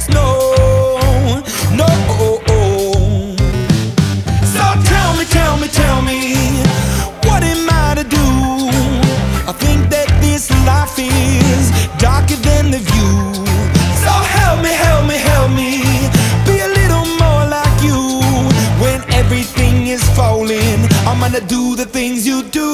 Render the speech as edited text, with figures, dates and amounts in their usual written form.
regrets, no, no. So tell me, what am I to do? I think that this life is darker than the view. So help me, be a little more like you. When everything is falling, I'm gonna do the things you do.